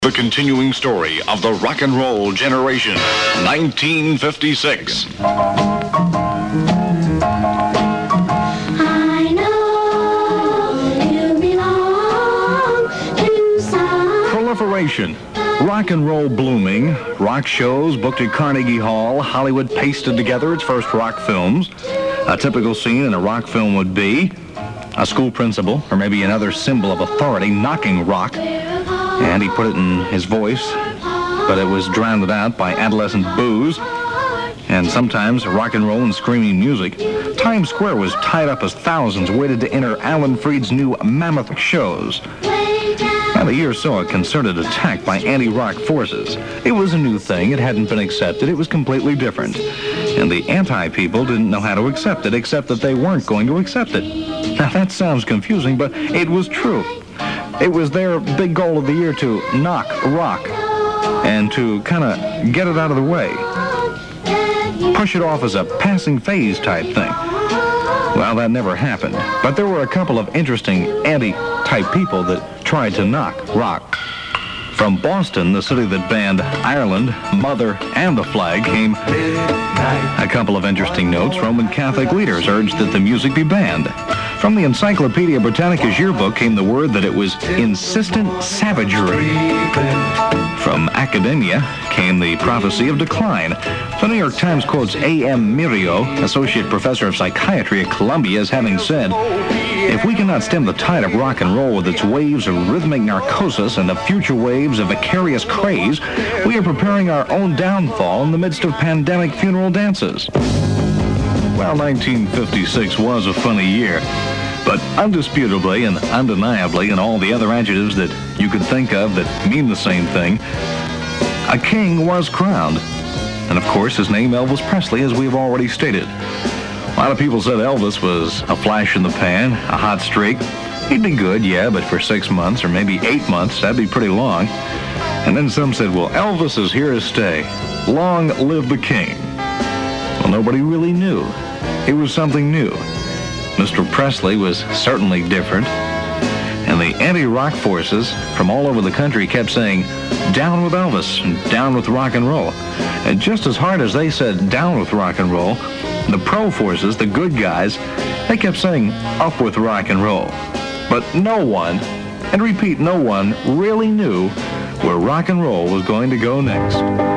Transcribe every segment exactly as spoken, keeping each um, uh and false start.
The continuing story of the rock and roll generation, nineteen fifty-six. I know you belong to some. Proliferation. Rock and roll blooming. Rock shows booked at Carnegie Hall. Hollywood pasted together its first rock films. A typical scene in a rock film would be a school principal, or maybe another symbol of authority, knocking rock. And he put it in his voice, but it was drowned out by adolescent boos and sometimes rock and roll and screaming music. Times Square was tied up as thousands waited to enter Alan Freed's new Mammoth shows. About a year or so, a concerted attack by anti-rock forces. It was a new thing. It hadn't been accepted. It was completely different. And the anti-people didn't know how to accept it, except that they weren't going to accept it. Now, that sounds confusing, but it was true. It was their big goal of the year to knock rock and to kind of get it out of the way. Push it off as a passing phase type thing. Well, that never happened. But there were a couple of interesting anti-type people that tried to knock rock. From Boston, the city that banned Ireland, Mother, and the flag, came a couple of interesting notes. Roman Catholic leaders urged that the music be banned. From the Encyclopedia Britannica's yearbook came the word that it was insistent savagery. From academia came the prophecy of decline. The New York Times quotes A M Mirio, associate professor of psychiatry at Columbia, as having said, "If we cannot stem the tide of rock and roll with its waves of rhythmic narcosis and the future waves of vicarious craze, we are preparing our own downfall in the midst of pandemic funeral dances." Well, nineteen fifty-six was a funny year, but undisputably and undeniably, and all the other adjectives that you could think of that mean the same thing, a king was crowned. And of course, his name Elvis Presley, as we've already stated. A lot of people said Elvis was a flash in the pan, a hot streak. He'd be good, yeah, but for six months or maybe eight months, that'd be pretty long. And then some said, well, Elvis is here to stay. Long live the king. Well, nobody really knew. It was something new. Mister Presley was certainly different. And the anti-rock forces from all over the country kept saying, down with Elvis, and down with rock and roll. And just as hard as they said, down with rock and roll, the pro forces, the good guys, they kept saying, up with rock and roll. But no one, and repeat, no one really knew where rock and roll was going to go next.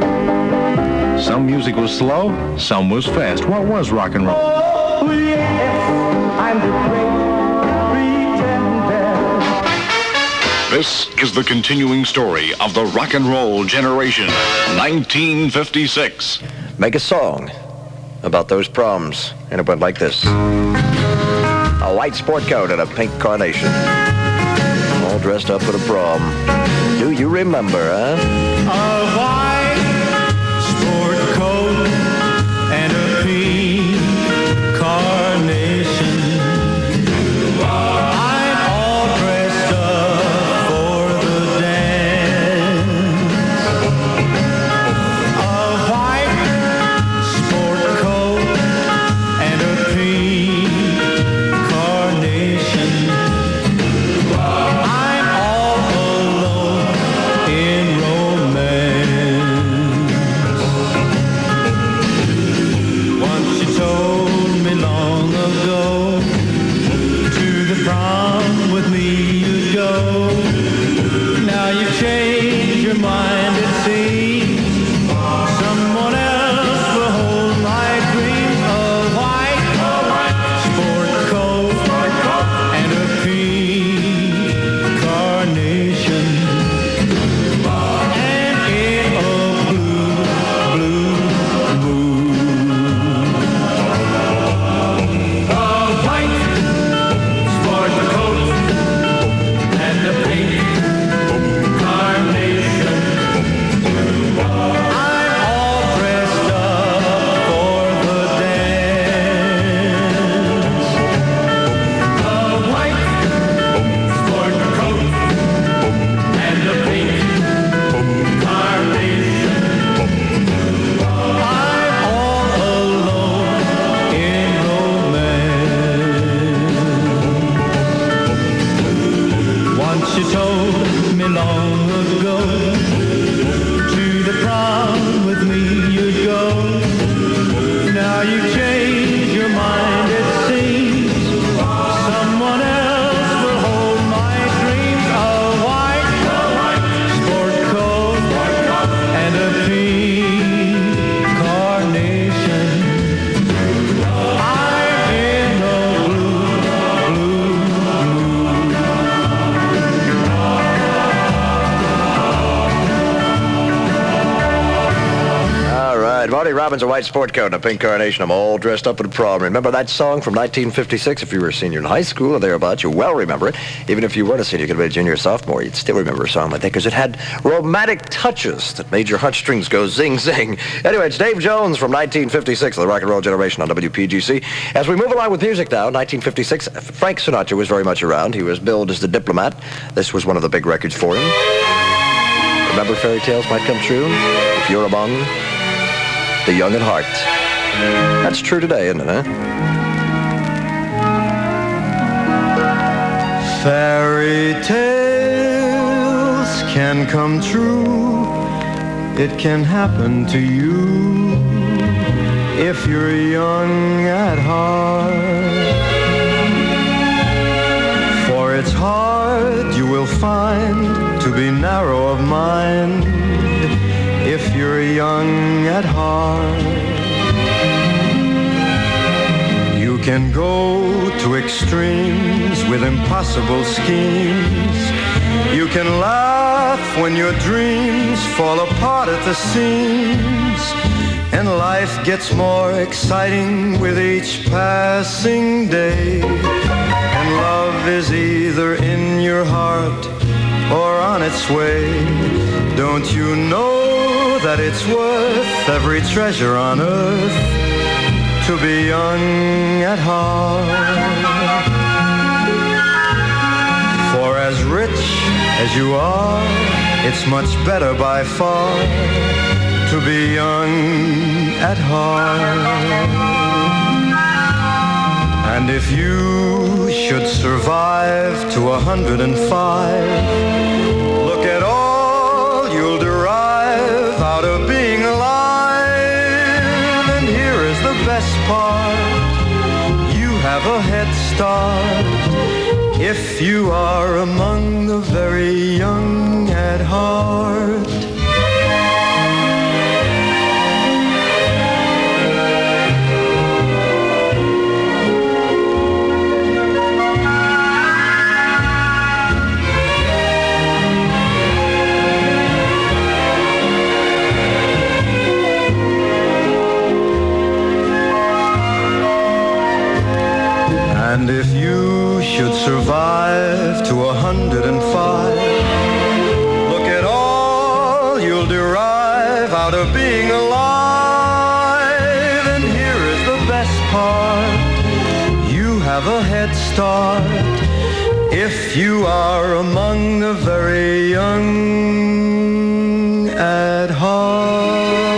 Some music was slow, some was fast. What was rock and roll? Oh, yes, I'm the great pretender. This is the continuing story of the rock and roll generation, nineteen fifty-six. Make a song about those problems, and it went like this. A white sport coat and a pink carnation, all dressed up for the prom. Do you remember, huh? A white sport coat and a pink carnation. I'm all dressed up for the dance. A white sport coat and a pink carnation. I'm all alone in romance. right, Marty Robbins, a white sport coat and a pink carnation. I'm all dressed up in a prom. Remember that song from nineteen fifty-six? If you were a senior in high school or thereabouts, you well remember it. Even if you weren't a senior, you could have been a junior or sophomore, you'd still remember a song like that because it had romantic touches that made your heartstrings go zing, zing. Anyway, it's Dave Jones from nineteen fifty-six, the rock and roll generation on W P G C. As we move along with music now, nineteen fifty-six, Frank Sinatra was very much around. He was billed as the diplomat. This was one of the big records for him. Remember Fairy Tales Might Come True? If you're among the young at heart. That's true today, isn't it, huh? Fairy tales can come true. It can happen to you if you're young at heart. For it's hard, you will find, to be narrow of mind if you're young at heart. You can go to extremes with impossible schemes. You can laugh when your dreams fall apart at the seams. And life gets more exciting with each passing day. And love is either in your heart or on its way. Don't you know that it's worth every treasure on earth to be young at heart? For as rich as you are, it's much better by far to be young at heart. And if you should survive to a hundred and five, look at all you'll derive out of being alive. And here is the best part, you have a head start if you are among the very young at heart. And if you should survive to a hundred and five, look at all you'll derive out of being alive. And here is the best part, you have a head start if you are among the very young at heart.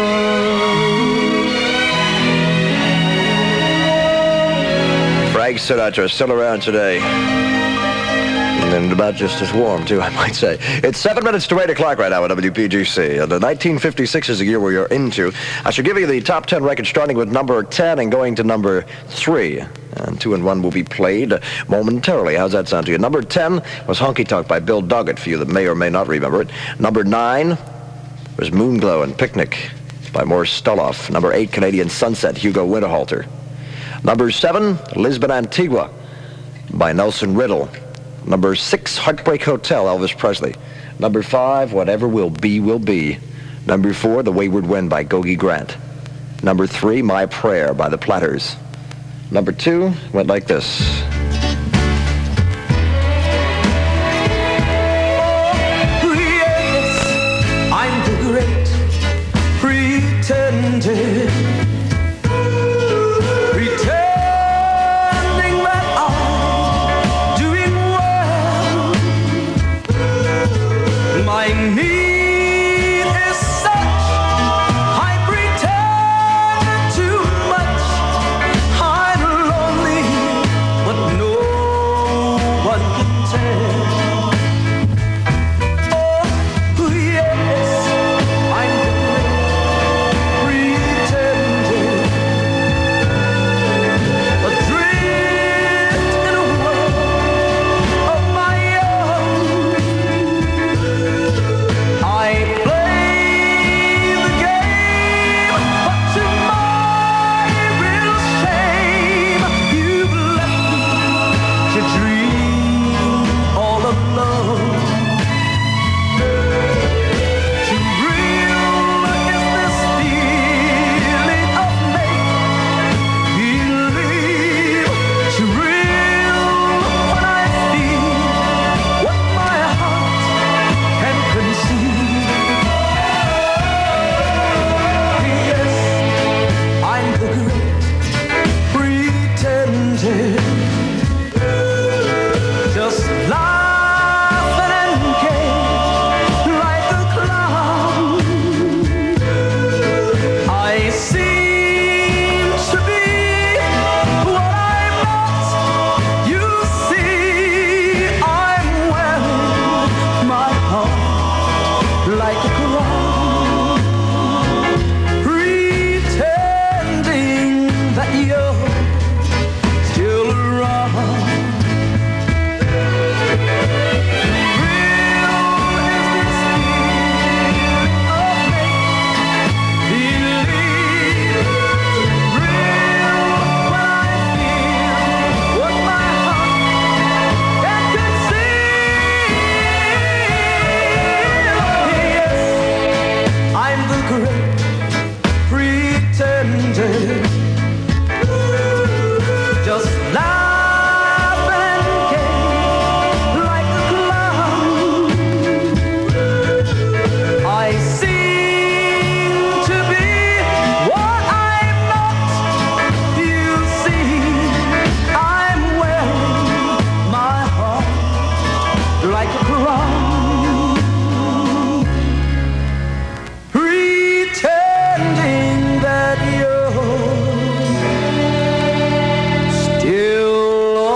Frank Sinatra is still around today. And about just as warm, too, I might say. It's seven minutes to eight o'clock right now at W P G C. And the nineteen fifty-six is the year we are into. I should give you the top ten records starting with number ten and going to number three. And two and one will be played momentarily. How's that sound to you? Number ten was Honky Tonk by Bill Doggett, for you that may or may not remember it. Number nine was Moonglow and Picnic by Morris Stoloff. Number eight, Canadian Sunset, Hugo Winterhalter. Number seven, Lisbon Antigua by Nelson Riddle. Number six, Heartbreak Hotel, Elvis Presley. Number five, Whatever Will Be, Will Be. Number four, The Wayward Wind by Gogi Grant. Number three, My Prayer by The Platters. Number two went like this. Yes, I'm the great pretender. like a clown, pretending that you're still around. Just laughing and gay like a clown. I seem to be what I'm not. You see, I'm wearing my heart like a crown, pretending that you're still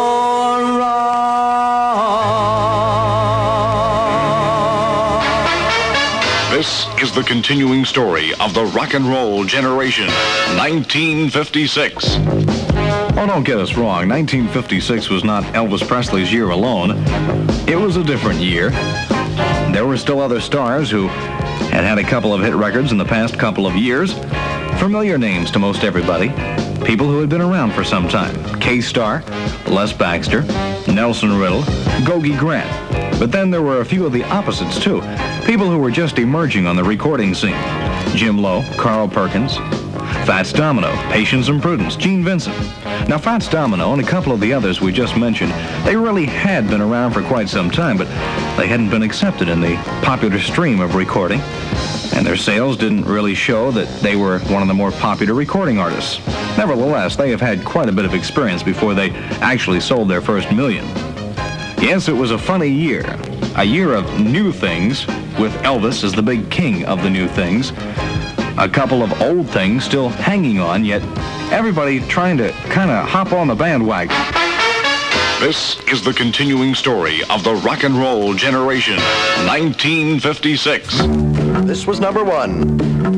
around. This is the continuing story of the rock and roll generation, nineteen fifty-six. Oh, don't get us wrong. nineteen fifty-six was not Elvis Presley's year alone. It was a different year. There were still other stars who had had a couple of hit records in the past couple of years. Familiar names to most everybody. People who had been around for some time. K-Star, Les Baxter, Nelson Riddle, Gogi Grant. But then there were a few of the opposites, too. People who were just emerging on the recording scene. Jim Lowe, Carl Perkins, Fats Domino, Patience and Prudence, Gene Vincent. Now, Fats Domino and a couple of the others we just mentioned, they really had been around for quite some time, but they hadn't been accepted in the popular stream of recording, and their sales didn't really show that they were one of the more popular recording artists. Nevertheless, they have had quite a bit of experience before they actually sold their first million. Yes, it was a funny year. A year of new things, with Elvis as the big king of the new things. A couple of old things still hanging on, yet everybody trying to kind of hop on the bandwagon. This is the continuing story of the rock and roll generation, nineteen fifty-six. This was number one.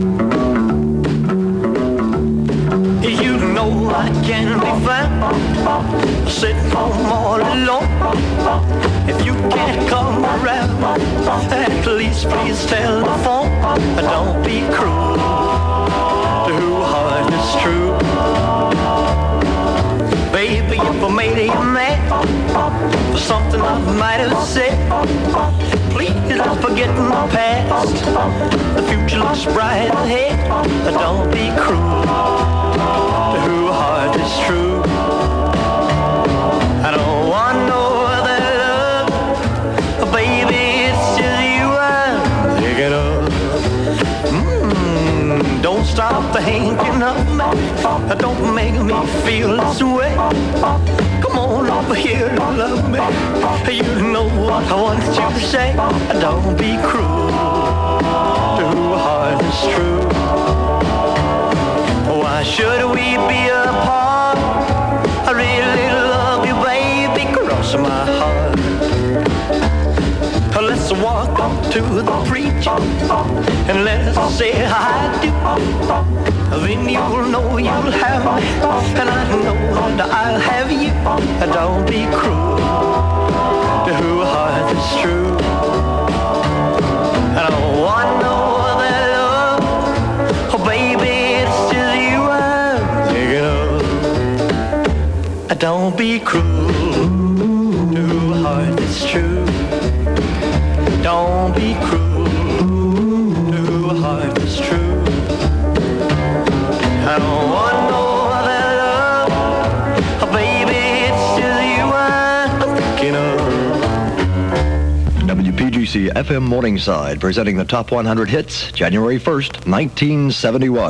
You know I can't be found sitting home all alone. If you can't come around, at least please tell the phone. Don't be cruel to who heart is true. Baby, if I made you mad for something I might have said, please don't forget my past. The future looks bright ahead. Don't be cruel to who heart is true. I don't want no other love, baby, it's just you I'm thinking of. Mm, don't stop thinking of me, don't make me feel this way. Come on over here and love me, you know what I want you to say. Don't be cruel to who heart is true. Why should we be apart? I really love you, baby, cross my heart. Let's walk up to the preacher and let's say I do. Then you'll know you'll have me, and I know that I'll have you. Don't be cruel to who heart is true. I don't want no other love, oh baby, it's just you I'm thinking of. Don't be cruel to who heart is true. Don't be cruel to who heart is true. I don't want no other love, oh baby, it's just you I'm thinking of. W P G C F M Morningside, presenting the top one hundred hits, January first, nineteen seventy-one.